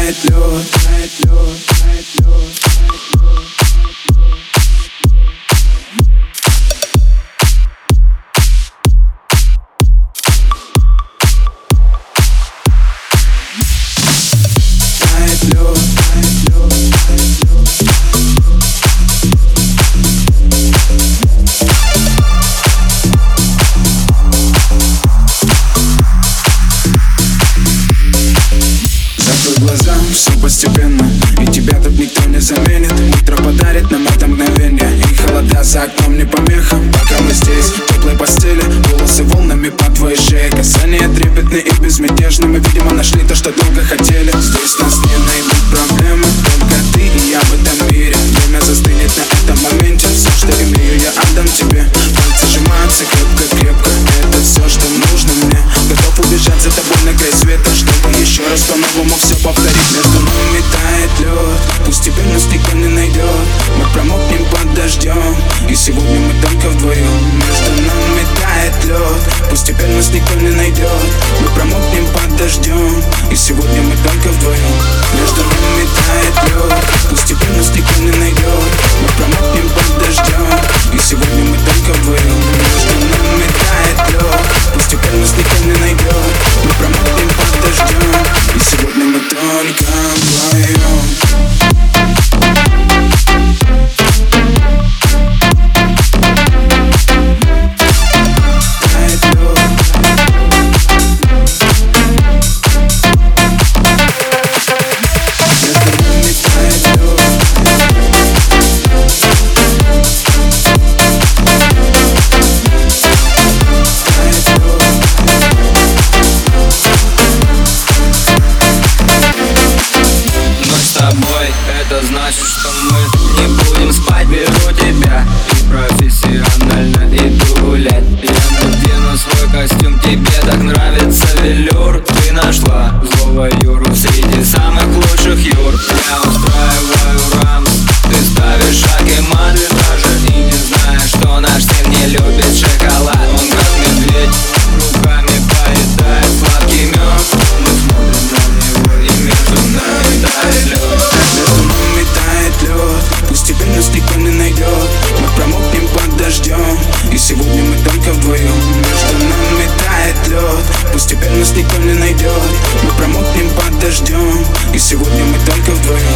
тает лед, тает лед, тает лед. Все постепенно, и тебя тут никто не заменит. Утро подарит нам это мгновение, и холода за окном не помеха. Пока мы здесь, в теплой постели, волосы волнами по твоей шее. Касания трепетные и безмятежны. Мы, видимо, нашли то, что долго хотели. Здесь нас не найдут проблемы, только ты и я в этом мире. Время застынет на этом моменте. Все, что имею, я отдам тебе. Пальцы сжимаются крепко-крепко. Это все, что нужно мне. Готов убежать за тобой на край света, чтобы еще раз по-новому все повторить. Между нами тает лед, пусть теперь нас никто не найдет. Мы промокнем под дождем, и сегодня мы только вдвоем. Между нами тает лед, пусть теперь нас никто не найдет. Мы промокнем под дождем, и сегодня мы только вдвоем. Между нами тает лед, пусть теперь нас никто не найдет. Мы промокнем под дождем, и сегодня мы только вдвоем. Между нами тает лед, пусть теперь нас никто не найдет. Мы промокнем под дождем, и сегодня мы только вдвоем. Это значит, что мы не будем спать. Беру тебя и профессионально иду гулять. Я надену свой костюм, тебе так нравится велюр. Ты нашла злого Юру среди самых лучших Юр. Я устраиваю рамс, ты ставишь шаг и мат-витражи. И не знаешь, что наш сын не любит шоколад. Он как медведь, руками поедает сладкий мед. Мы смотрим на него, и между нами тает лед. Пусть теперь нас никто не найдет. Мы промокнем под дождем, и сегодня мы только вдвоем. Между нами тает лед, пусть теперь нас никто не найдет. Мы промокнем под дождем, и сегодня мы только вдвоем.